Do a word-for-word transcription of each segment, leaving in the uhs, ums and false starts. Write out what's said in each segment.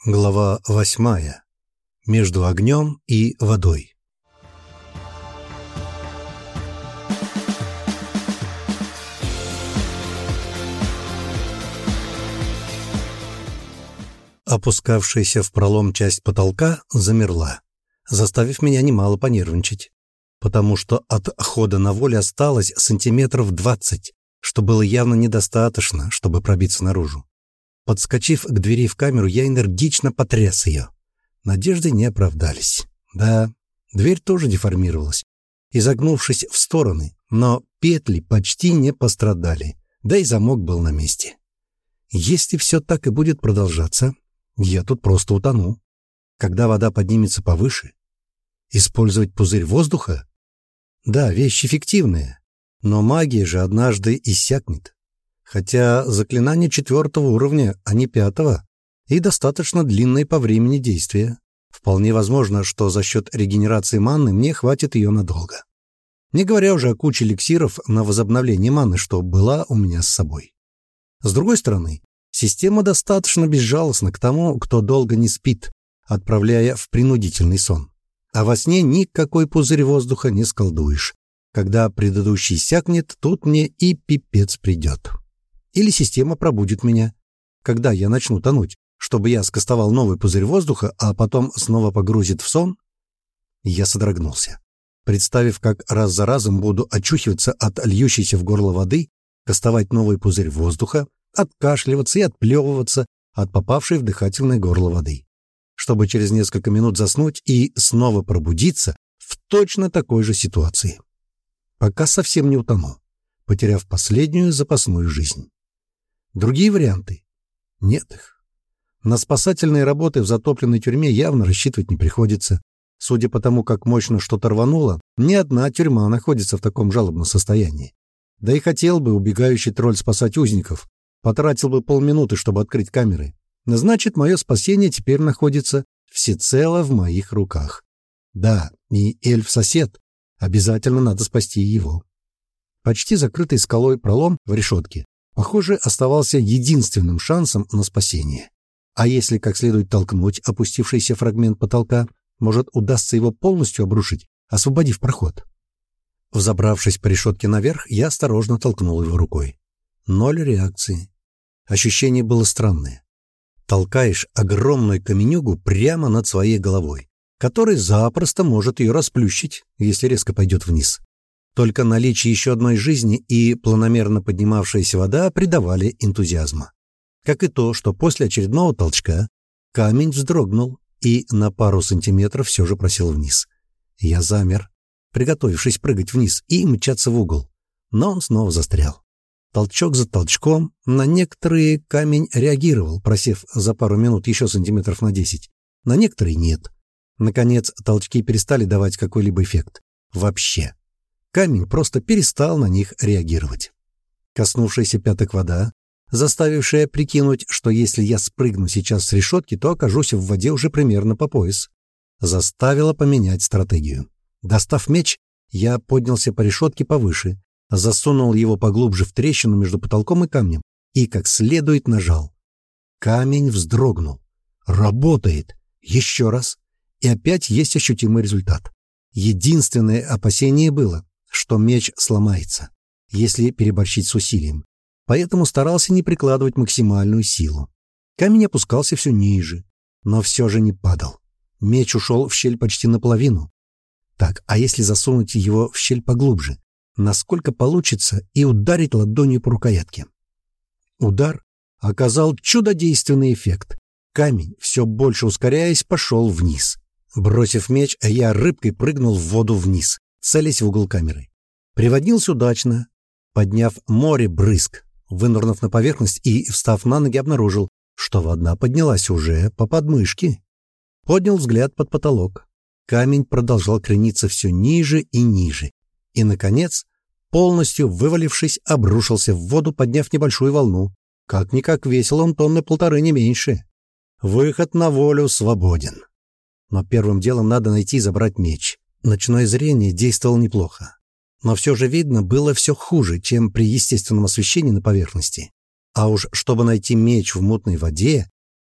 Глава восьмая. Между огнем и водой. Опускавшаяся в пролом часть потолка замерла, заставив меня немало понервничать, потому что от хода на воле осталось сантиметров двадцать, что было явно недостаточно, чтобы пробиться наружу. Подскочив к двери в камеру, я энергично потряс ее. Надежды не оправдались. Да, дверь тоже деформировалась, изогнувшись в стороны, но петли почти не пострадали, да и замок был на месте. Если все так и будет продолжаться, я тут просто утону. Когда вода поднимется повыше, использовать пузырь воздуха? Да, вещь эффективная, но магия же однажды иссякнет. Хотя заклинание четвертого уровня, а не пятого, и достаточно длинное по времени действия. Вполне возможно, что за счет регенерации маны мне хватит ее надолго. Не говоря уже о куче эликсиров на возобновление маны, что была у меня с собой. С другой стороны, система достаточно безжалостна к тому, кто долго не спит, отправляя в принудительный сон. А во сне никакой пузырь воздуха не сколдуешь. Когда предыдущий иссякнет, тут мне и пипец придет. Или система пробудит меня, когда я начну тонуть, чтобы я скостовал новый пузырь воздуха, а потом снова погрузит в сон? Я содрогнулся, представив, как раз за разом буду очухиваться от льющейся в горло воды, кастовать новый пузырь воздуха, откашливаться и отплевываться от попавшей в дыхательное горло воды, чтобы через несколько минут заснуть и снова пробудиться в точно такой же ситуации. Пока совсем не утону, потеряв последнюю запасную жизнь. Другие варианты? Нет их. На спасательные работы в затопленной тюрьме явно рассчитывать не приходится. Судя по тому, как мощно что-то рвануло, ни одна тюрьма находится в таком жалобном состоянии. Да и хотел бы убегающий тролль спасать узников, потратил бы полминуты, чтобы открыть камеры. Значит, мое спасение теперь находится всецело в моих руках. Да, и эльф-сосед. Обязательно надо спасти его. Почти закрытый скалой пролом в решетке, похоже, оставался единственным шансом на спасение. А если как следует толкнуть опустившийся фрагмент потолка, может, удастся его полностью обрушить, освободив проход. Взобравшись по решетке наверх, я осторожно толкнул его рукой. Ноль реакции. Ощущение было странное. Толкаешь огромную каменюгу прямо над своей головой, который запросто может ее расплющить, если резко пойдет вниз. Только наличие еще одной жизни и планомерно поднимавшаяся вода придавали энтузиазма. Как и то, что после очередного толчка камень вздрогнул и на пару сантиметров все же просел вниз. Я замер, приготовившись прыгать вниз и мчаться в угол, но он снова застрял. Толчок за толчком, на некоторые камень реагировал, просев за пару минут еще сантиметров на десять, на некоторые нет. Наконец, толчки перестали давать какой-либо эффект. Вообще. Камень просто перестал на них реагировать. Коснувшаяся пяток вода, заставившая прикинуть, что если я спрыгну сейчас с решетки, то окажусь в воде уже примерно по пояс, заставила поменять стратегию. Достав меч, я поднялся по решетке повыше, засунул его поглубже в трещину между потолком и камнем и как следует нажал. Камень вздрогнул. Работает. Еще раз. И опять есть ощутимый результат. Единственное опасение было, что меч сломается, если переборщить с усилием. Поэтому старался не прикладывать максимальную силу. Камень опускался все ниже, но все же не падал. Меч ушел в щель почти наполовину. Так, а если засунуть его в щель поглубже? Насколько получится и ударить ладонью по рукоятке? Удар оказал чудодейственный эффект. Камень, все больше ускоряясь, пошел вниз. Бросив меч, я рыбкой прыгнул в воду вниз, целясь в угол камеры. Приводнился удачно, подняв море брызг. Вынырнув на поверхность и, встав на ноги, обнаружил, что вода поднялась уже по подмышке. Поднял взгляд под потолок. Камень продолжал крениться все ниже и ниже. И, наконец, полностью вывалившись, обрушился в воду, подняв небольшую волну. Как-никак весил он тонны полторы, не меньше. Выход на волю свободен. Но первым делом надо найти и забрать меч. Ночное зрение действовало неплохо. Но все же видно было все хуже, чем при естественном освещении на поверхности. А уж чтобы найти меч в мутной воде,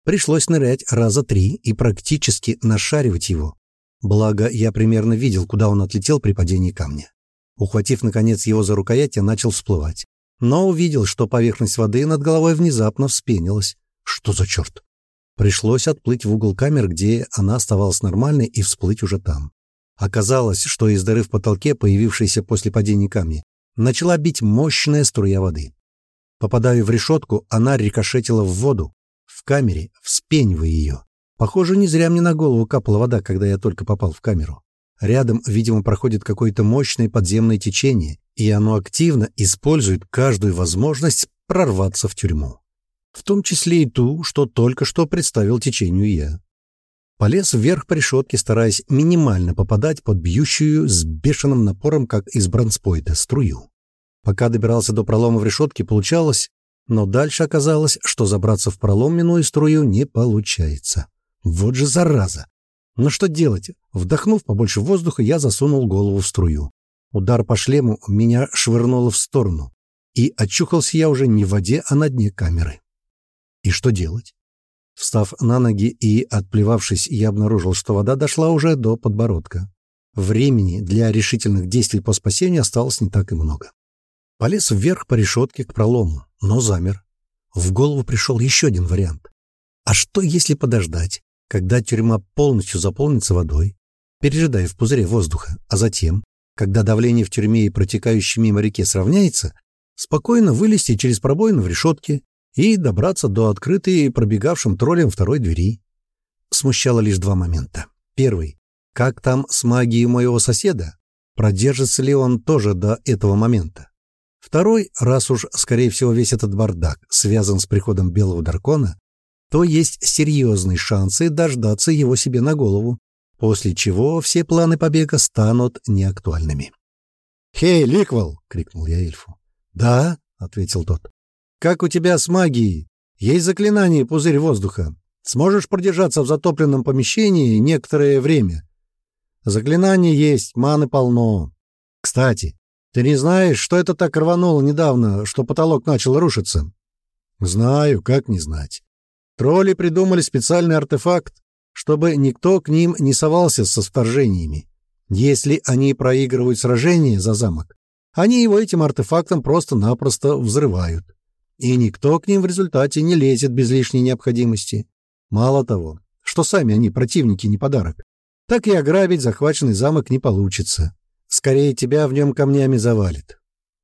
Пришлось нырять раза три и практически нашаривать его. Благо, я примерно видел, куда он отлетел при падении камня. Ухватив, наконец, его за рукоять, я начал всплывать. Но увидел, что поверхность воды над головой внезапно вспенилась. Что за черт? Пришлось отплыть в угол камеры, где она оставалась нормальной, и всплыть уже там. Оказалось, что из дыры в потолке, появившейся после падения камня, начала бить мощная струя воды. Попадая в решетку, она рикошетила в воду, в камере, вспенивая ее. Похоже, не зря мне на голову капала вода, когда я только попал в камеру. Рядом, видимо, проходит какое-то мощное подземное течение, и оно активно использует каждую возможность прорваться в тюрьму. В том числе и ту, что только что представил течению я. Полез вверх по решетке, стараясь минимально попадать под бьющую с бешеным напором, как из бронспойта, струю. Пока добирался до пролома в решетке, получалось, но дальше оказалось, что забраться в пролом, минуя струю, не получается. Вот же зараза! Но что делать? Вдохнув побольше воздуха, я засунул голову в струю. Удар по шлему меня швырнуло в сторону, и очухался я уже не в воде, а на дне камеры. И что делать? Встав на ноги и отплевавшись, я обнаружил, что вода дошла уже до подбородка. Времени для решительных действий по спасению осталось не так и много. Полез вверх по решетке к пролому, но замер. В голову пришел еще один вариант. А что, если подождать, когда тюрьма полностью заполнится водой, пережидая в пузыре воздуха, а затем, когда давление в тюрьме и протекающей мимо реке сравняется, спокойно вылезти через пробоину в решетке и добраться до открытой пробегавшим троллем второй двери? Смущало лишь два момента. Первый. Как там с магией моего соседа? Продержится ли он тоже до этого момента? Второй. Раз уж, скорее всего, весь этот бардак связан с приходом белого дракона, то есть серьезные шансы дождаться его себе на голову, после чего все планы побега станут неактуальными. «Хей, Ликвел!» — крикнул я эльфу. «Да», — ответил тот. «Как у тебя с магией? Есть заклинание «Пузырь воздуха». Сможешь продержаться в затопленном помещении некоторое время?» «Заклинание есть, маны полно. Кстати, ты не знаешь, что это так рвануло недавно, что потолок начал рушиться?» «Знаю, как не знать. Тролли придумали специальный артефакт, чтобы никто к ним не совался со вторжениями. Если они проигрывают сражение за замок, они его этим артефактом просто-напросто взрывают. И никто к ним в результате не лезет без лишней необходимости. Мало того, что сами они противники не подарок, так и ограбить захваченный замок не получится. Скорее тебя в нем камнями завалит».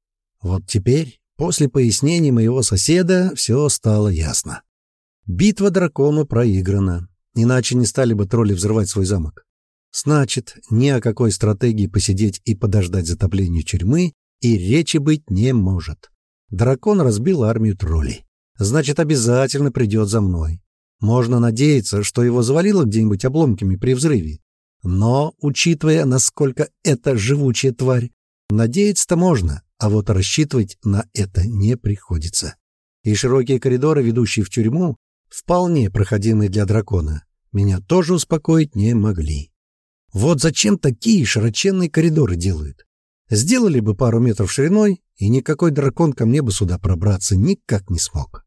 Вот теперь, после пояснений моего соседа, все стало ясно. Битва дракону проиграна, иначе не стали бы тролли взрывать свой замок. Значит, ни о какой стратегии посидеть и подождать затопления тюрьмы и речи быть не может. Дракон разбил армию троллей. Значит, обязательно придет за мной. Можно надеяться, что его завалило где-нибудь обломками при взрыве. Но, учитывая, насколько это живучая тварь, надеяться-то можно, а вот рассчитывать на это не приходится. И широкие коридоры, ведущие в тюрьму, вполне проходимые для дракона, меня тоже успокоить не могли. Вот зачем такие широченные коридоры делают? Сделали бы пару метров шириной, и никакой дракон ко мне бы сюда пробраться никак не смог.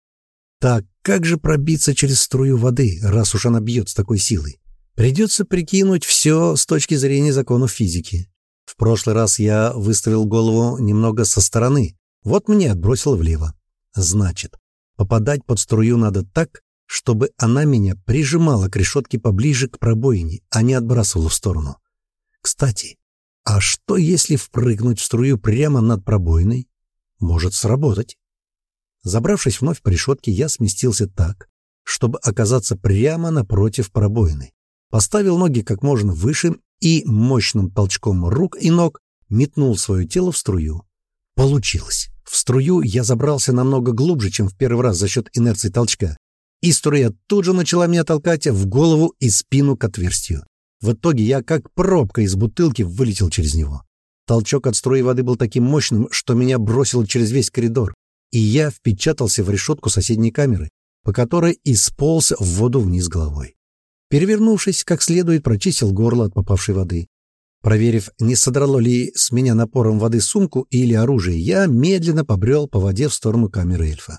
Так, как же пробиться через струю воды, раз уж она бьет с такой силой? Придется прикинуть все с точки зрения законов физики. В прошлый раз я выставил голову немного со стороны, вот мне отбросило влево. Значит, попадать под струю надо так, чтобы она меня прижимала к решетке поближе к пробоине, а не отбрасывала в сторону. Кстати, а что если впрыгнуть в струю прямо над пробоиной? Может сработать. Забравшись вновь по решетке, я сместился так, чтобы оказаться прямо напротив пробоины. Поставил ноги как можно выше и мощным толчком рук и ног метнул свое тело в струю. Получилось. В струю я забрался намного глубже, чем в первый раз за счет инерции толчка, и струя тут же начала меня толкать в голову и спину к отверстию. В итоге я, как пробка из бутылки, вылетел через него. Толчок от струи воды был таким мощным, что меня бросило через весь коридор, и я впечатался в решетку соседней камеры, по которой и сполз в воду вниз головой. Перевернувшись, как следует, прочистил горло от попавшей воды. Проверив, не содрало ли с меня напором воды сумку или оружие, я медленно побрел по воде в сторону камеры эльфа.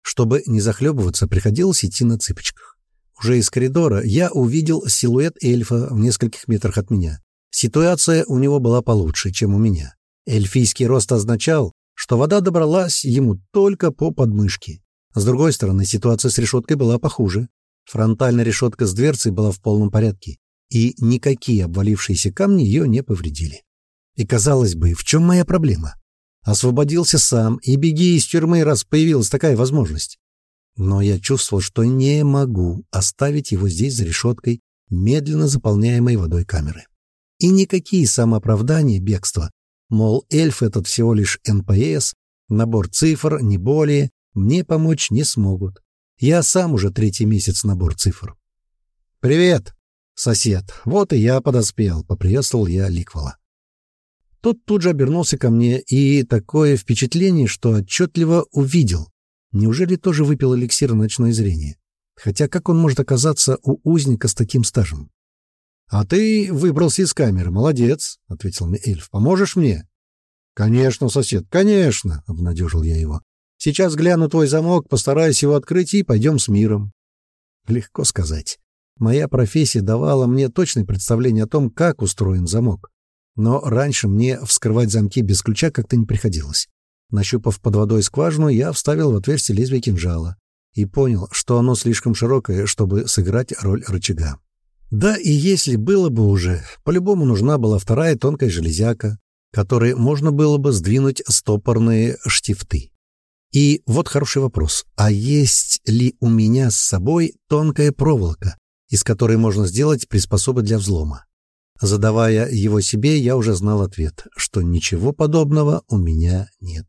Чтобы не захлебываться, приходилось идти на цыпочках. Уже из коридора я увидел силуэт эльфа в нескольких метрах от меня. Ситуация у него была получше, чем у меня. Эльфийский рост означал, что вода добралась ему только по подмышке. С другой стороны, ситуация с решеткой была похуже. Фронтальная решетка с дверцей была в полном порядке, и никакие обвалившиеся камни ее не повредили. И, казалось бы, в чем моя проблема? Освободился сам, и беги из тюрьмы, раз появилась такая возможность. Но я чувствовал, что не могу оставить его здесь за решеткой, медленно заполняемой водой камеры. И никакие самооправдания бегства, мол, эльф этот всего лишь эн пэ эс, набор цифр, не более, мне помочь не смогут. Я сам уже третий месяц набор цифр. «Привет, сосед, вот и я подоспел», — поприветствовал я Ликвела. Тот тут же обернулся ко мне, и такое впечатление, что отчетливо увидел. Неужели тоже выпил эликсир на ночное зрение? Хотя как он может оказаться у узника с таким стажем? «А ты выбрался из камеры, молодец», — ответил мне эльф. «Поможешь мне?» «Конечно, сосед, конечно», — обнадежил я его. «Сейчас гляну твой замок, постараюсь его открыть и пойдем с миром». Легко сказать. Моя профессия давала мне точное представление о том, как устроен замок. Но раньше мне вскрывать замки без ключа как-то не приходилось. Нащупав под водой скважину, я вставил в отверстие лезвие кинжала и понял, что оно слишком широкое, чтобы сыграть роль рычага. Да и если было бы уже, по-любому нужна была вторая тонкая железяка, которой можно было бы сдвинуть стопорные штифты. И вот хороший вопрос. А есть ли у меня с собой тонкая проволока, из которой можно сделать приспособы для взлома? Задавая его себе, я уже знал ответ, что ничего подобного у меня нет.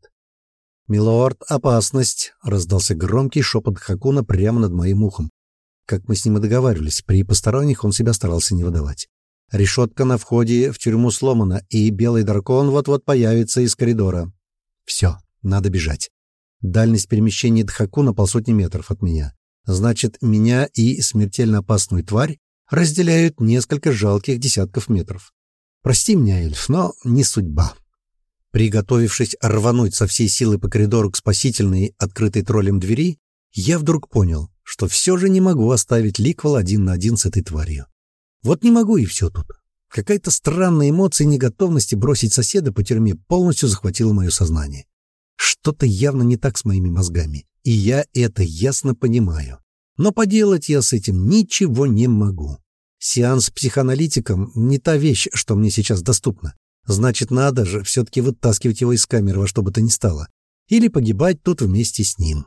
«Милорд, опасность!» — раздался громкий шепот Хакуна прямо над моим ухом. Как мы с ним и договаривались, при посторонних он себя старался не выдавать. Решетка на входе в тюрьму сломана, и белый дракон вот-вот появится из коридора. Все, надо бежать. Дальность перемещения Дхакуна полсотни метров от меня. Значит, меня и смертельно опасную тварь разделяют несколько жалких десятков метров. Прости меня, эльф, но не судьба. Приготовившись рвануть со всей силы по коридору к спасительной, открытой троллем двери, я вдруг понял, что все же не могу оставить Ликвела один на один с этой тварью. Вот не могу, и все тут. Какая-то странная эмоция неготовности бросить соседа по тюрьме полностью захватила мое сознание. Что-то явно не так с моими мозгами, и я это ясно понимаю. Но поделать я с этим ничего не могу. Сеанс с психоаналитиком не та вещь, что мне сейчас доступна. Значит, надо же все-таки вытаскивать его из камеры во что бы то ни стало. Или погибать тут вместе с ним.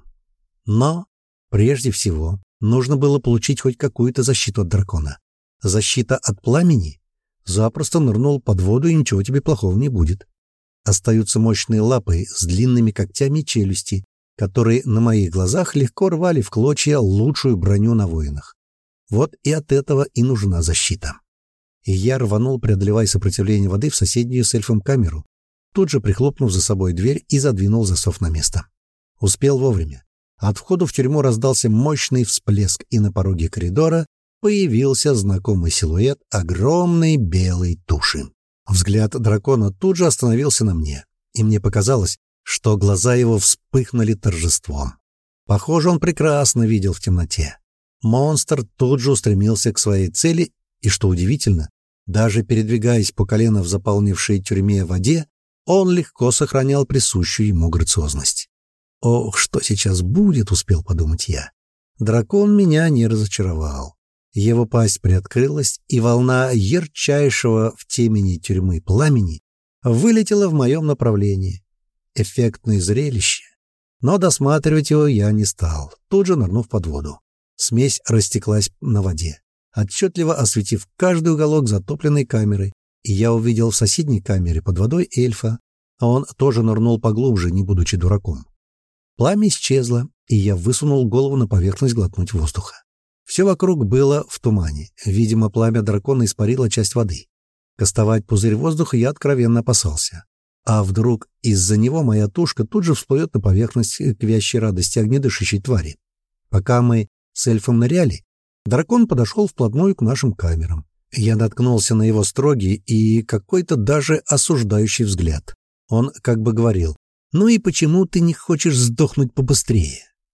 Но, прежде всего, нужно было получить хоть какую-то защиту от дракона. Защита от пламени? Запросто нырнул под воду, и ничего тебе плохого не будет. Остаются мощные лапы с длинными когтями и челюсти, которые на моих глазах легко рвали в клочья лучшую броню на воинах. Вот и от этого и нужна защита. И я рванул, преодолевая сопротивление воды, в соседнюю с эльфом камеру, тут же прихлопнув за собой дверь и задвинул засов на место. Успел вовремя. От входа в тюрьму раздался мощный всплеск, и на пороге коридора появился знакомый силуэт огромной белой туши. Взгляд дракона тут же остановился на мне, и мне показалось, что глаза его вспыхнули торжеством. Похоже, он прекрасно видел в темноте. Монстр тут же устремился к своей цели, и, что удивительно, даже передвигаясь по колено в заполнившей тюрьме воде, он легко сохранял присущую ему грациозность. «Ох, что сейчас будет?» — успел подумать я. Дракон меня не разочаровал. Его пасть приоткрылась, и волна ярчайшего в темени тюрьмы пламени вылетела в моем направлении. Эффектное зрелище. Но досматривать его я не стал, тут же нырнув под воду. Смесь растеклась на воде, отчетливо осветив каждый уголок затопленной камеры, и я увидел в соседней камере под водой эльфа, а он тоже нырнул поглубже, не будучи дураком. Пламя исчезло, и я высунул голову на поверхность глотнуть воздуха. Все вокруг было в тумане. Видимо, пламя дракона испарило часть воды. Кастовать пузырь воздуха я откровенно опасался. А вдруг из-за него моя тушка тут же всплывет на поверхность к вящей радости огнедышащей твари. Пока мы с эльфом ныряли, дракон подошел вплотную к нашим камерам. Я наткнулся на его строгий и какой-то даже осуждающий взгляд. Он как бы говорил: «Ну и почему ты не хочешь сдохнуть побыстрее?»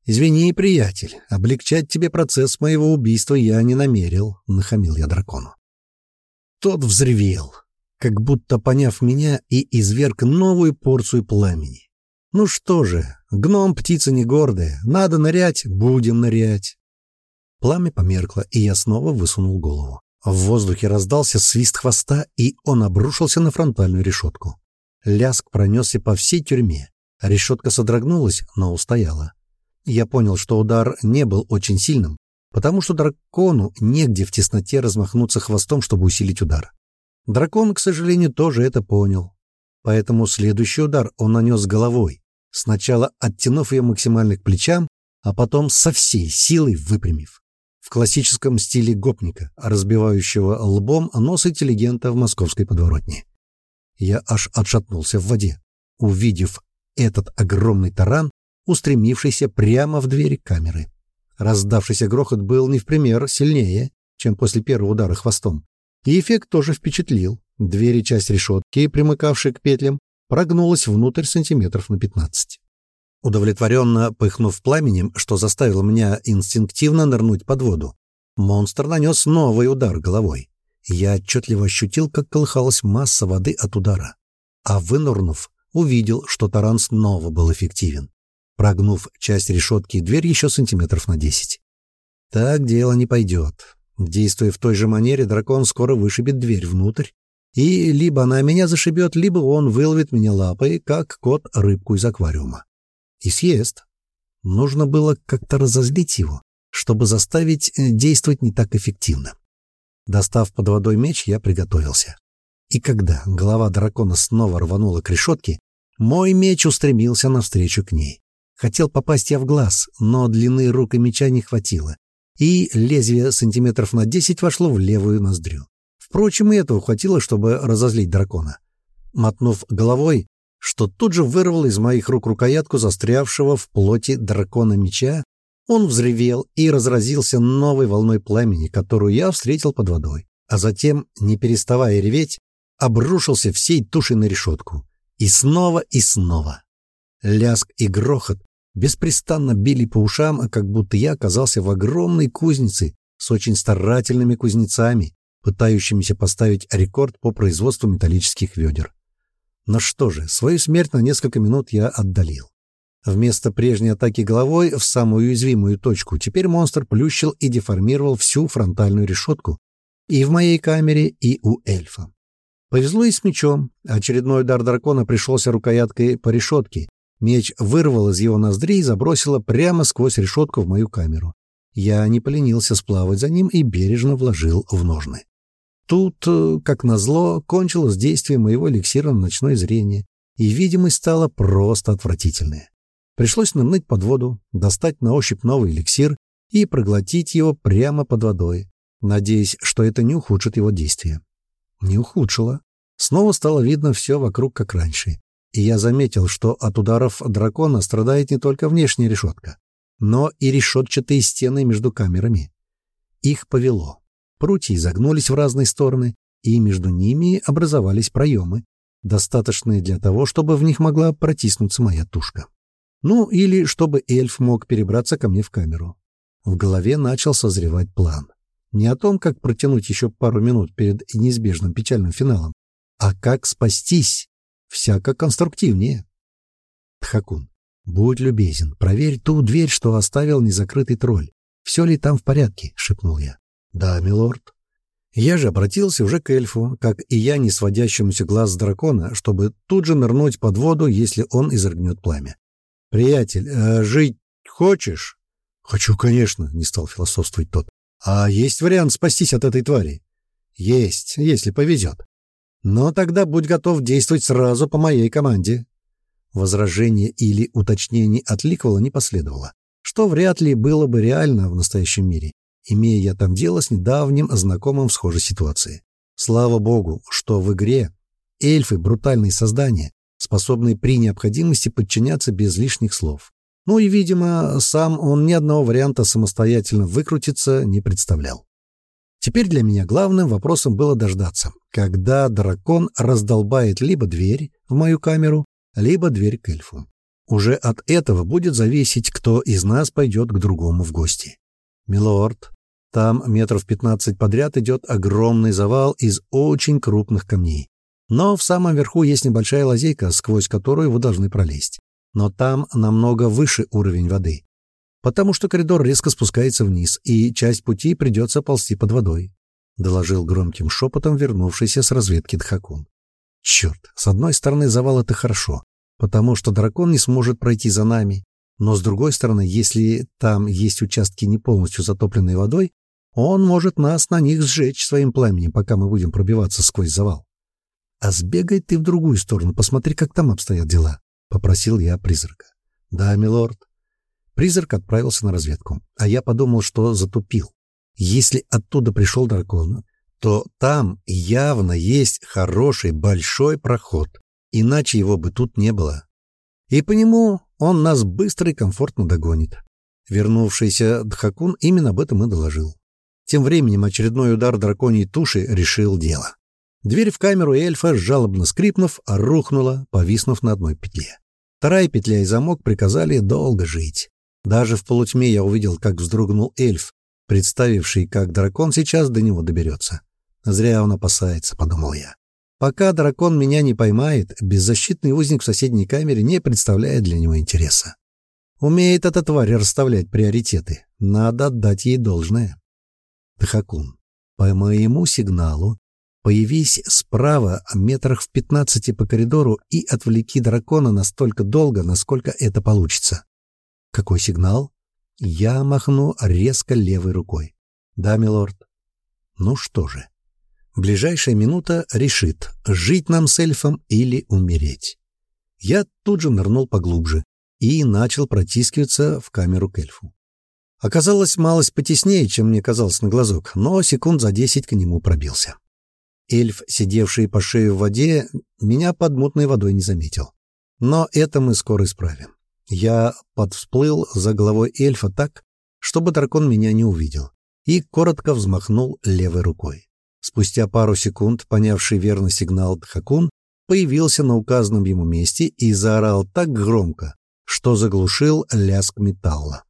«Извини, приятель, облегчать тебе процесс моего убийства я не намерил», — нахамил я дракону. Тот взревел, как будто поняв меня, и изверг новую порцию пламени. «Ну что же, гном птица не гордая, надо нырять, будем нырять». Пламя померкло, и я снова высунул голову. В воздухе раздался свист хвоста, и он обрушился на фронтальную решетку. Лязг пронесся по всей тюрьме. Решетка содрогнулась, но устояла. Я понял, что удар не был очень сильным, потому что дракону негде в тесноте размахнуться хвостом, чтобы усилить удар. Дракон, к сожалению, тоже это понял. Поэтому следующий удар он нанес головой, сначала оттянув ее максимально к плечам, а потом со всей силой выпрямив. В классическом стиле гопника, разбивающего лбом нос интеллигента в московской подворотне. Я аж отшатнулся в воде, увидев этот огромный таран, устремившийся прямо в двери камеры. Раздавшийся грохот был не в пример сильнее, чем после первого удара хвостом. И эффект тоже впечатлил. Дверь и часть решетки, примыкавшей к петлям, прогнулась внутрь сантиметров на пятнадцать. Удовлетворенно пыхнув пламенем, что заставило меня инстинктивно нырнуть под воду, монстр нанес новый удар головой. Я отчетливо ощутил, как колыхалась масса воды от удара. А вынырнув, увидел, что таран снова был эффективен, прогнув часть решетки и дверь еще сантиметров на десять. Так дело не пойдет. Действуя в той же манере, дракон скоро вышибет дверь внутрь, и либо она меня зашибет, либо он выловит меня лапой, как кот рыбку из аквариума. И съест. Нужно было как-то разозлить его, чтобы заставить действовать не так эффективно. Достав под водой меч, я приготовился. И когда голова дракона снова рванула к решетке, мой меч устремился навстречу к ней. Хотел попасть я в глаз, но длины рук и меча не хватило, и лезвие сантиметров на десять вошло в левую ноздрю. Впрочем, и этого хватило, чтобы разозлить дракона. Мотнув головой, что тут же вырвал из моих рук рукоятку застрявшего в плоти дракона меча, он взревел и разразился новой волной пламени, которую я встретил под водой, а затем, не переставая реветь, обрушился всей тушей на решетку. И снова, и снова. Лязг и грохот беспрестанно били по ушам, как будто я оказался в огромной кузнице с очень старательными кузнецами, пытающимися поставить рекорд по производству металлических ведер. Но что же, свою смерть на несколько минут я отдалил. Вместо прежней атаки головой в самую уязвимую точку теперь монстр плющил и деформировал всю фронтальную решетку и в моей камере, и у эльфа. Повезло и с мечом. Очередной удар дракона пришелся рукояткой по решетке. Меч вырвал из его ноздрей и забросило прямо сквозь решетку в мою камеру. Я не поленился сплавать за ним и бережно вложил в ножны. Тут, как назло, кончилось действие моего эликсира на ночное зрение, и видимость стала просто отвратительная. Пришлось нырнуть под воду, достать на ощупь новый эликсир и проглотить его прямо под водой, надеясь, что это не ухудшит его действие. Не ухудшило. Снова стало видно все вокруг, как раньше, и я заметил, что от ударов дракона страдает не только внешняя решетка, но и решетчатые стены между камерами. Их повело. Прутья изогнулись в разные стороны, и между ними образовались проемы, достаточные для того, чтобы в них могла протиснуться моя тушка. Ну, или чтобы эльф мог перебраться ко мне в камеру. В голове начал созревать план. Не о том, как протянуть еще пару минут перед неизбежным печальным финалом, а как спастись, всяко конструктивнее. Тхакун, будь любезен, проверь ту дверь, что оставил незакрытый тролль. Все ли там в порядке? — шепнул я. — Да, милорд. Я же обратился уже к эльфу, как и я, не сводящемуся глаз с дракона, чтобы тут же нырнуть под воду, если он изрыгнет пламя. — Приятель, э, жить хочешь? — Хочу, конечно, — не стал философствовать тот. — А есть вариант спастись от этой твари? — Есть, если повезет. — Но тогда будь готов действовать сразу по моей команде. Возражение или уточнение от Ликвела не последовало, что вряд ли было бы реально в настоящем мире, имея я там дело с недавним знакомым в схожей ситуации. Слава богу, что в игре эльфы — брутальные создания, способные при необходимости подчиняться без лишних слов. Ну и, видимо, сам он ни одного варианта самостоятельно выкрутиться не представлял. Теперь для меня главным вопросом было дождаться, когда дракон раздолбает либо дверь в мою камеру, либо дверь к эльфу. Уже от этого будет зависеть, кто из нас пойдет к другому в гости. Милорд, там метров пятнадцать подряд идет огромный завал из очень крупных камней. Но в самом верху есть небольшая лазейка, сквозь которую вы должны пролезть. Но там намного выше уровень воды, потому что коридор резко спускается вниз, и часть пути придется ползти под водой», — доложил громким шепотом вернувшийся с разведки Дхакун. «Черт, с одной стороны завал — это хорошо, потому что дракон не сможет пройти за нами, но с другой стороны, если там есть участки не полностью затопленные водой, он может нас на них сжечь своим пламенем, пока мы будем пробиваться сквозь завал. А сбегай ты в другую сторону, посмотри, как там обстоят дела», — попросил я призрака. «Да, милорд». Призрак отправился на разведку, а я подумал, что затупил. Если оттуда пришел дракон, то там явно есть хороший большой проход, иначе его бы тут не было. И по нему он нас быстро и комфортно догонит. Вернувшийся Дхакун именно об этом и доложил. Тем временем очередной удар драконьей туши решил дело. Дверь в камеру эльфа, жалобно скрипнув, рухнула, повиснув на одной петле. Вторая петля и замок приказали долго жить. Даже в полутьме я увидел, как вздрогнул эльф, представивший, как дракон сейчас до него доберется. «Зря он опасается», — подумал я. «Пока дракон меня не поймает, беззащитный узник в соседней камере не представляет для него интереса. Умеет эта тварь расставлять приоритеты. Надо отдать ей должное». «Дхакун, по моему сигналу появись справа метрах в пятнадцати по коридору и отвлеки дракона настолько долго, насколько это получится». «Какой сигнал?» Я махну резко левой рукой. «Да, милорд». Ну что же, ближайшая минута решит, жить нам с эльфом или умереть. Я тут же нырнул поглубже и начал протискиваться в камеру к эльфу. Оказалось, малость потеснее, чем мне казалось на глазок, но секунд за десять к нему пробился. Эльф, сидевший по шею в воде, меня под мутной водой не заметил. Но это мы скоро исправим. Я подвсплыл за головой эльфа так, чтобы дракон меня не увидел, и коротко взмахнул левой рукой. Спустя пару секунд, понявший верный сигнал Дхакун, появился на указанном ему месте и заорал так громко, что заглушил лязг металла.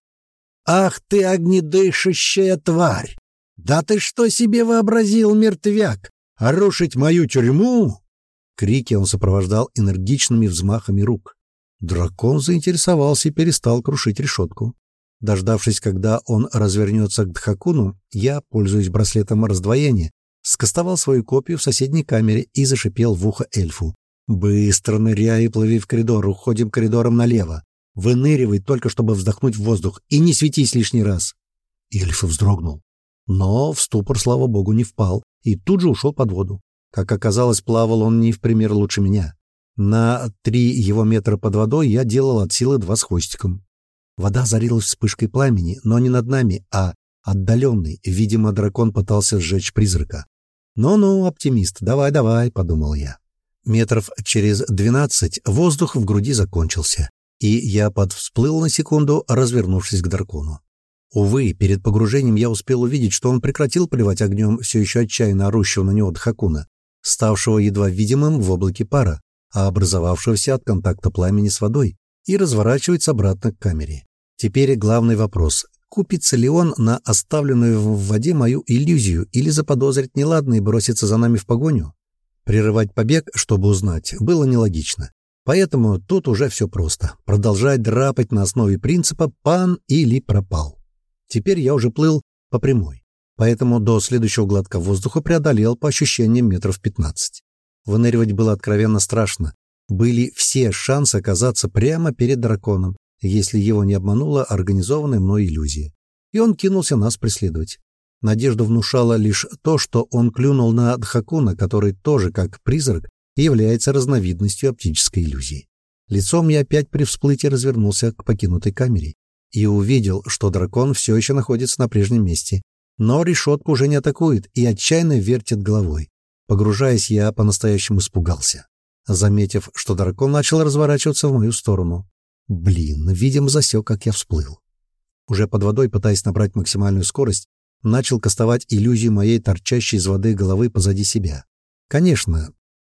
«Ах ты, огнедышащая тварь! Да ты что себе вообразил, мертвяк? Рушить мою тюрьму?» Крики он сопровождал энергичными взмахами рук. Дракон заинтересовался и перестал крушить решетку. Дождавшись, когда он развернется к Дхакуну, я, пользуясь браслетом раздвоения, скостовал свою копию в соседней камере и зашипел в ухо эльфу. «Быстро ныряй и плыви в коридор, уходим коридором налево. Выныривай только, чтобы вздохнуть в воздух, и не светись лишний раз». Эльф вздрогнул, но в ступор, слава богу, не впал и тут же ушел под воду. Как оказалось, плавал он не в пример лучше меня. На три его метра под водой я делал от силы два с хвостиком. Вода зарилась вспышкой пламени, но не над нами, а отдаленный. Видимо, дракон пытался сжечь призрака. «Ну-ну, оптимист, давай-давай», — подумал я. Метров через двенадцать воздух в груди закончился, и я подвсплыл на секунду, развернувшись к дракону. Увы, перед погружением я успел увидеть, что он прекратил поливать огнем все еще отчаянно орущего на него Дхакуна, ставшего едва видимым в облаке пара, а образовавшегося от контакта пламени с водой, и разворачивается обратно к камере. Теперь главный вопрос: купится ли он на оставленную в воде мою иллюзию или заподозрит неладное и бросится за нами в погоню? Прерывать побег, чтобы узнать, было нелогично. Поэтому тут уже все просто. Продолжать драпать на основе принципа «пан или пропал». Теперь я уже плыл по прямой, поэтому до следующего глотка воздуха преодолел по ощущениям метров пятнадцать. Выныривать было откровенно страшно. Были все шансы оказаться прямо перед драконом, если его не обманула организованная мной иллюзия. И он кинулся нас преследовать. Надежду внушало лишь то, что он клюнул на Дхакуна, который тоже, как призрак, является разновидностью оптической иллюзии. Лицом я опять при всплытии развернулся к покинутой камере и увидел, что дракон все еще находится на прежнем месте, но решетку уже не атакует и отчаянно вертит головой. Погружаясь, я по-настоящему испугался, заметив, что дракон начал разворачиваться в мою сторону. Блин, видимо, засек, как я всплыл. Уже под водой, пытаясь набрать максимальную скорость, начал кастовать иллюзию моей торчащей из воды головы позади себя. Конечно,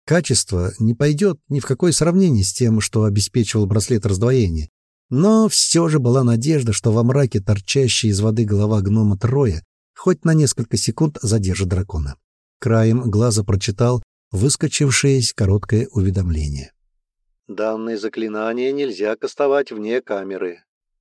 Качество не пойдет ни в какое сравнение с тем, что обеспечивал браслет раздвоения. Но все же была надежда, что во мраке торчащая из воды голова гнома Троя хоть на несколько секунд задержит дракона. Краем глаза прочитал выскочившее короткое уведомление. «Данное заклинание нельзя кастовать вне камеры».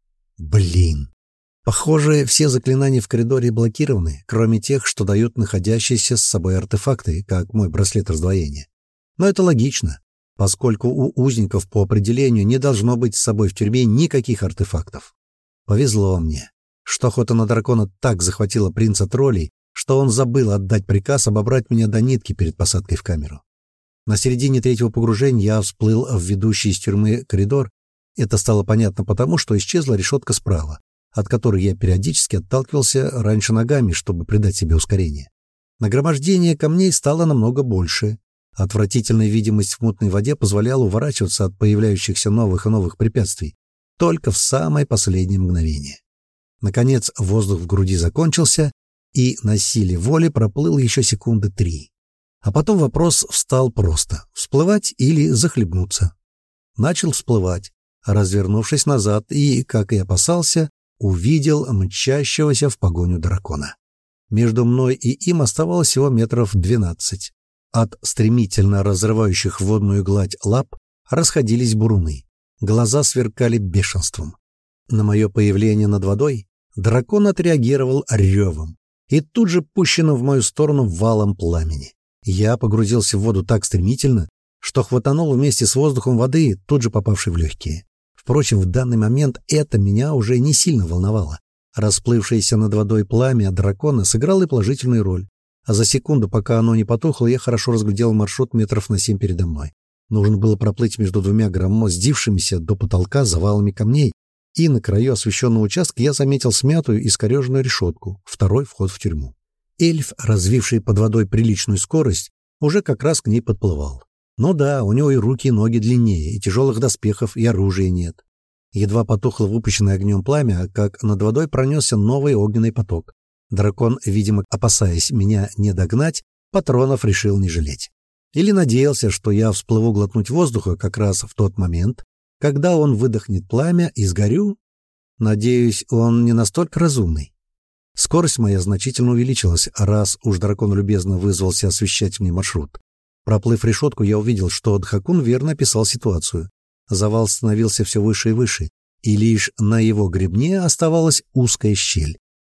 Блин! Похоже, все заклинания в коридоре блокированы, кроме тех, что дают находящиеся с собой артефакты, как мой браслет раздвоения. Но это логично, поскольку у узников по определению не должно быть с собой в тюрьме никаких артефактов. Повезло мне, что охота на дракона так захватила принца троллей, что он забыл отдать приказ обобрать меня до нитки перед посадкой в камеру. На середине третьего погружения я всплыл в ведущий из тюрьмы коридор. Это стало понятно потому, что исчезла решетка справа, от которой я периодически отталкивался раньше ногами, чтобы придать себе ускорение. Нагромождение камней стало намного больше. Отвратительная видимость в мутной воде позволяла уворачиваться от появляющихся новых и новых препятствий только в самое последнее мгновение. Наконец воздух в груди закончился, и на силе воли проплыл еще секунды три. А потом вопрос встал просто — всплывать или захлебнуться. Начал всплывать, развернувшись назад, и, как и опасался, увидел мчащегося в погоню дракона. Между мной и им оставалось всего метров двенадцать. От стремительно разрывающих водную гладь лап расходились буруны. Глаза сверкали бешенством. На мое появление над водой дракон отреагировал ревом и тут же пущенным в мою сторону валом пламени. Я погрузился в воду так стремительно, что хватанул вместе с воздухом воды, тут же попавшей в легкие. Впрочем, в данный момент это меня уже не сильно волновало. Расплывшееся над водой пламя дракона сыграло и положительную роль. А за секунду, пока оно не потухло, я хорошо разглядел маршрут метров на семь передо мной. Нужно было проплыть между двумя громоздившимися до потолка завалами камней, и на краю освещенного участка я заметил смятую и искореженную решетку, второй вход в тюрьму. Эльф, развивший под водой приличную скорость, уже как раз к ней подплывал. Ну да, у него и руки, и ноги длиннее, и тяжелых доспехов, и оружия нет. Едва потухло выпущенное огнем пламя, как над водой пронесся новый огненный поток. Дракон, видимо, опасаясь меня не догнать, патронов решил не жалеть. Или надеялся, что я всплыву глотнуть воздуха как раз в тот момент, когда он выдохнет пламя и сгорю. Надеюсь, он не настолько разумный. Скорость моя значительно увеличилась, раз уж дракон любезно вызвался освещать мне маршрут. Проплыв решетку, я увидел, что Дхакун верно описал ситуацию. Завал становился все выше и выше, и лишь на его гребне оставалась узкая щель.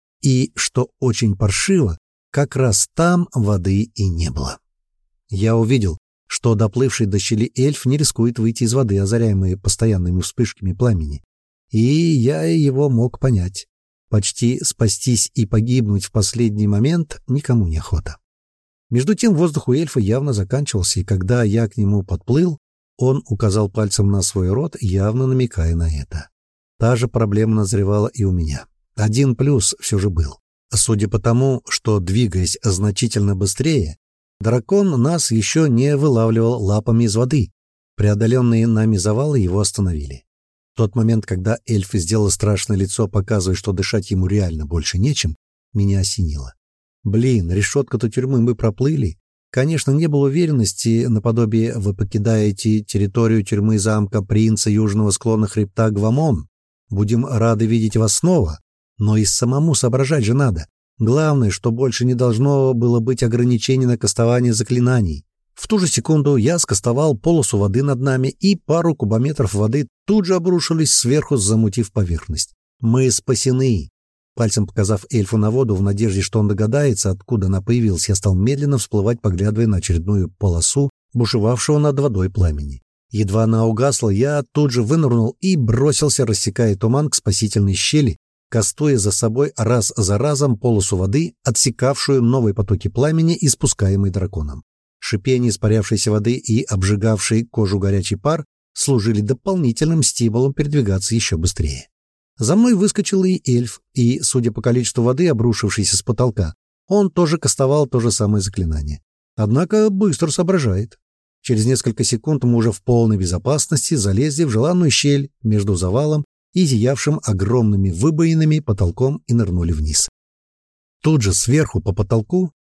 И, что очень паршиво, как раз там воды и не было. Я увидел, что доплывший до щели эльф не рискует выйти из воды, озаряемой постоянными вспышками пламени. И я его мог понять. Почти спастись и погибнуть в последний момент никому не охота. Между тем воздух у эльфа явно заканчивался, и когда я к нему подплыл, он указал пальцем на свой рот, явно намекая на это. Та же проблема назревала и у меня. Один плюс все же был. Судя по тому, что, двигаясь значительно быстрее, дракон нас еще не вылавливал лапами из воды. Преодоленные нами завалы его остановили. В тот момент, когда эльф сделал страшное лицо, показывая, что дышать ему реально больше нечем, меня осенило. Блин, решетку-то тюрьмы мы проплыли. Конечно, не было уверенности, наподобие «вы покидаете территорию тюрьмы замка принца южного склона хребта Гвамон. Будем рады видеть вас снова». Но и самому соображать же надо. Главное, что больше не должно было быть ограничений на кастование заклинаний. В ту же секунду я скастовал полосу воды над нами, и пару кубометров воды тут же обрушились сверху, замутив поверхность. Мы спасены. Пальцем показав эльфу на воду, в надежде, что он догадается, откуда она появилась, я стал медленно всплывать, поглядывая на очередную полосу бушевавшего над водой пламени. Едва она угасла, я тут же вынырнул и бросился, рассекая туман, к спасительной щели, кастуя за собой раз за разом полосу воды, отсекавшую новые потоки пламени, испускаемые драконом. Шипение испарявшейся воды и обжигавший кожу горячий пар служили дополнительным стимулом передвигаться еще быстрее. За мной выскочил и эльф, и, судя по количеству воды, обрушившейся с потолка, он тоже кастовал то же самое заклинание. Однако быстро соображает. Через несколько секунд мы уже в полной безопасности залезли в желанную щель между завалом и зиявшим огромными выбоинами потолком и нырнули вниз. Тут же сверху по потолку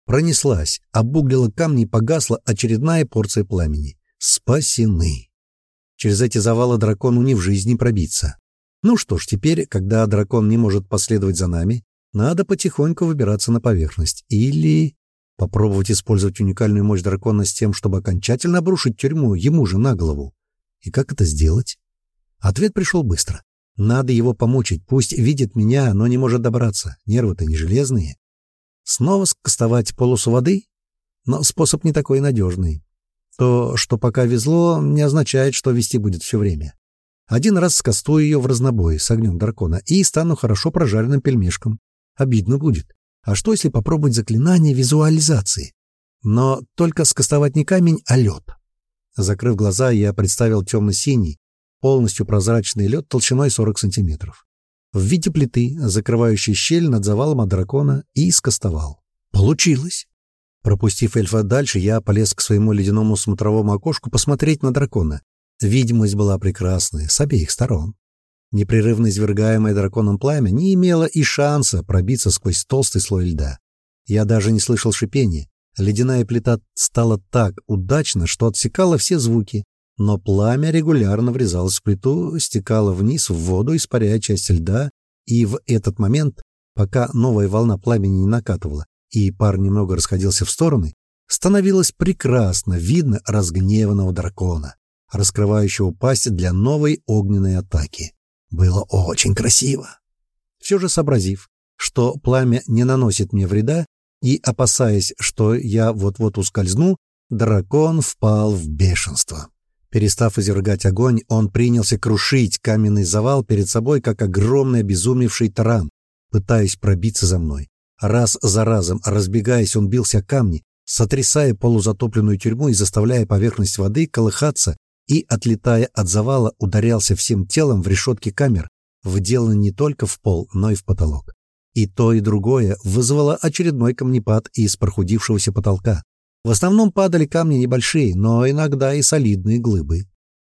Пронеслась, обуглила камни и погасла очередная порция пламени. Спасены. Через эти завалы дракону ни в жизни пробиться. Ну что ж, теперь, когда дракон не может последовать за нами, надо потихоньку выбираться на поверхность. Или попробовать использовать уникальную мощь дракона с тем, чтобы окончательно обрушить тюрьму ему же на голову. И как это сделать? Ответ пришел быстро. Надо его помучить, пусть видит меня, но не может добраться. Нервы-то не железные. Снова скостовать полосу воды? Но способ не такой надежный. То, что пока везло, не означает, что вести будет все время. Один раз скостую ее в разнобой с огнем дракона и стану хорошо прожаренным пельмешком. Обидно будет. А что, если попробовать заклинание визуализации? Но только скостовать не камень, а лед. Закрыв глаза, я представил темно-синий, полностью прозрачный лед толщиной сорок сантиметров. В виде плиты, закрывающей щель над завалом от дракона, и скостовал. Получилось! Пропустив эльфа дальше, я полез к своему ледяному смотровому окошку посмотреть на дракона. Видимость была прекрасная, с обеих сторон. Непрерывно извергаемое драконом пламя не имело и шанса пробиться сквозь толстый слой льда. Я даже не слышал шипения. Ледяная плита стала так удачно, что отсекала все звуки, но пламя регулярно врезалось в плиту, стекало вниз в воду, испаряя часть льда, и в этот момент, пока новая волна пламени не накатывала, и пар немного расходился в стороны, становилось прекрасно видно разгневанного дракона, раскрывающего пасть для новой огненной атаки. Было очень красиво. Все же сообразив, что пламя не наносит мне вреда, и опасаясь, что я вот-вот ускользну, дракон впал в бешенство. Перестав извергать огонь, он принялся крушить каменный завал перед собой, как огромный обезумевший таран, пытаясь пробиться за мной. Раз за разом, разбегаясь, он бился о камни, сотрясая полузатопленную тюрьму и заставляя поверхность воды колыхаться, и, отлетая от завала, ударялся всем телом в решетки камер, вделанные не только в пол, но и в потолок. И то, и другое вызвало очередной камнепад из прохудившегося потолка. В основном падали камни небольшие, но иногда и солидные глыбы.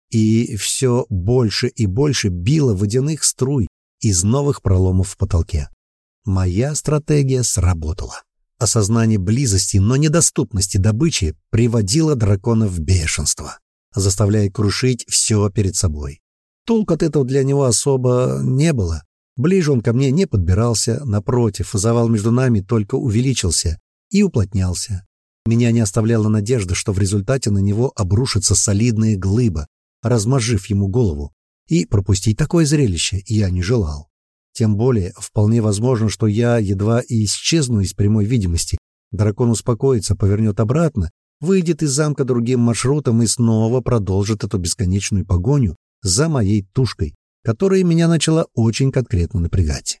И все больше и больше било водяных струй из новых проломов в потолке. Моя стратегия сработала. Осознание близости, но недоступности добычи приводило дракона в бешенство, заставляя крушить все перед собой. Толк от этого для него особо не было. Ближе он ко мне не подбирался, напротив, завал между нами только увеличился и уплотнялся. Меня не оставляла надежда, что в результате на него обрушится солидная глыба, размозжив ему голову. И пропустить такое зрелище я не желал. Тем более, вполне возможно, что я едва и исчезну из прямой видимости. Дракон успокоится, повернет обратно, выйдет из замка другим маршрутом и снова продолжит эту бесконечную погоню за моей тушкой, которая меня начала очень конкретно напрягать.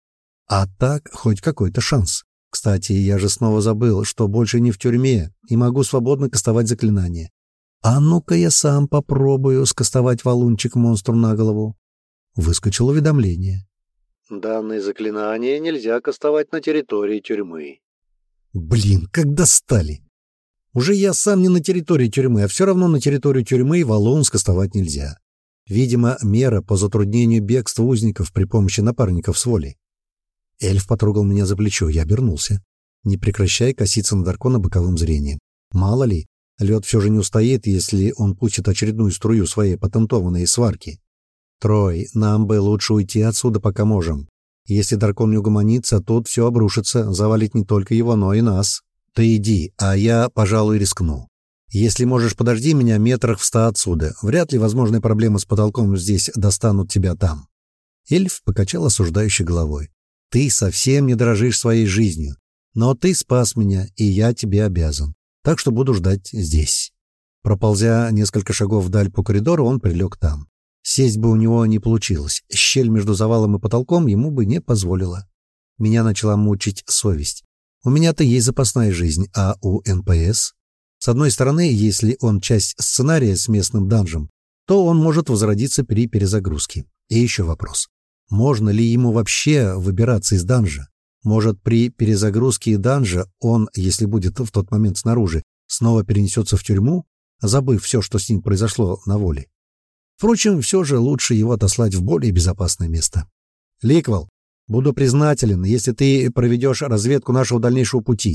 А так хоть какой-то шанс. Кстати, я же снова забыл, что больше не в тюрьме и могу свободно кастовать заклинания. А ну-ка я сам попробую скастовать валунчик монстру на голову. Выскочило уведомление. Данное заклинание нельзя кастовать на территории тюрьмы. Блин, как достали! Уже я сам не на территории тюрьмы, а все равно на территорию тюрьмы валун скастовать нельзя. Видимо, мера по затруднению бегства узников при помощи напарников с волей. Эльф потрогал меня за плечо, я обернулся, не прекращая коситься на дракона боковым зрением. Мало ли, лед все же не устоит, если он пустит очередную струю своей патентованной сварки. Трой, нам бы лучше уйти отсюда, пока можем. Если дракон не угомонится, тут все обрушится, завалит не только его, но и нас. Ты иди, а я, пожалуй, рискну. Если можешь, подожди меня метрах в ста отсюда. Вряд ли возможные проблемы с потолком здесь достанут тебя там. Эльф покачал осуждающей головой. Ты совсем не дорожишь своей жизнью. Но ты спас меня, и я тебе обязан. Так что буду ждать здесь. Проползя несколько шагов вдаль по коридору, он прилег там. Сесть бы у него не получилось. Щель между завалом и потолком ему бы не позволила. Меня начала мучить совесть. У меня-то есть запасная жизнь, а у эн пэ эс? С одной стороны, если он часть сценария с местным данжем, то он может возродиться при перезагрузке. И еще вопрос. Можно ли ему вообще выбираться из данжа? Может, при перезагрузке данжа он, если будет в тот момент снаружи, снова перенесется в тюрьму, забыв все, что с ним произошло на воле? Впрочем, все же лучше его отослать в более безопасное место. Ликвал, буду признателен, если ты проведешь разведку нашего дальнейшего пути.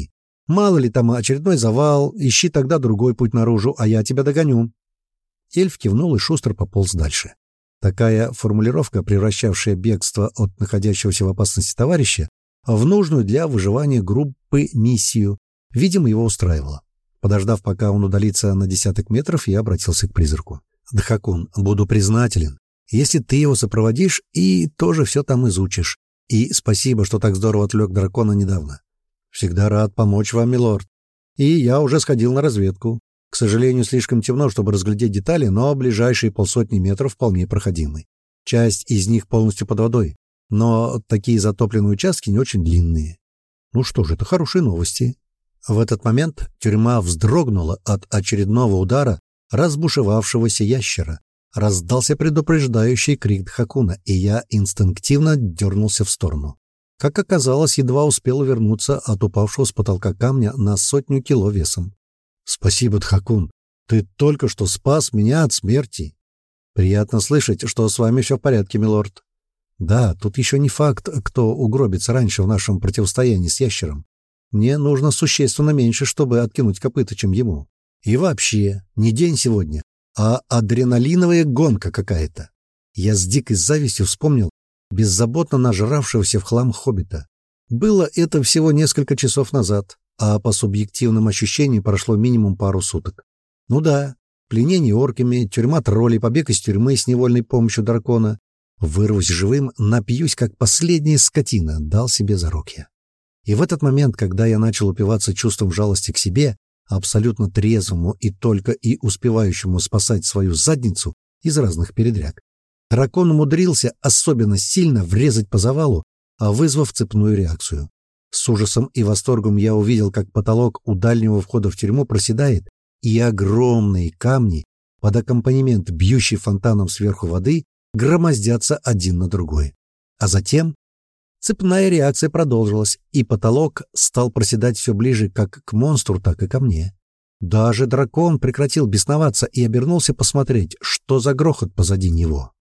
Мало ли там очередной завал, ищи тогда другой путь наружу, а я тебя догоню». Эльф кивнул и шустро пополз дальше. Такая формулировка, превращавшая бегство от находящегося в опасности товарища в нужную для выживания группы миссию, видимо, его устраивала. Подождав, пока он удалится на десяток метров, я обратился к призраку. «Дхакун, буду признателен, если ты его сопроводишь и тоже все там изучишь. И спасибо, что так здорово отвлек дракона недавно. Всегда рад помочь вам, милорд. И я уже сходил на разведку. К сожалению, слишком темно, чтобы разглядеть детали, но ближайшие полсотни метров вполне проходимы. Часть из них полностью под водой, но такие затопленные участки не очень длинные. Ну что ж, это хорошие новости». В этот момент тюрьма вздрогнула от очередного удара разбушевавшегося ящера. Раздался предупреждающий крик Дхакуна, и я инстинктивно дернулся в сторону. Как оказалось, едва успел увернуться от упавшего с потолка камня на сотню кило весом. «Спасибо, Дхакун, ты только что спас меня от смерти». «Приятно слышать, что с вами все в порядке, милорд». «Да, тут еще не факт, кто угробится раньше в нашем противостоянии с ящером. Мне нужно существенно меньше, чтобы откинуть копыта, чем ему. И вообще, не день сегодня, а адреналиновая гонка какая-то». Я с дикой завистью вспомнил беззаботно нажравшегося в хлам хоббита. Было это всего несколько часов назад, а по субъективным ощущениям прошло минимум пару суток. Ну да, пленение орками, тюрьма троллей, побег из тюрьмы с невольной помощью дракона. Вырвусь живым, напьюсь, как последняя скотина, дал себе зарок я. И в этот момент, когда я начал упиваться чувством жалости к себе, абсолютно трезвому и только и успевающему спасать свою задницу из разных передряг, дракон умудрился особенно сильно врезать по завалу, вызвав цепную реакцию. С ужасом и восторгом я увидел, как потолок у дальнего входа в тюрьму проседает, и огромные камни под аккомпанемент бьющей фонтаном сверху воды громоздятся один на другой. А затем цепная реакция продолжилась, и потолок стал проседать все ближе как к монстру, так и ко мне. Даже дракон прекратил бесноваться и обернулся посмотреть, что за грохот позади него.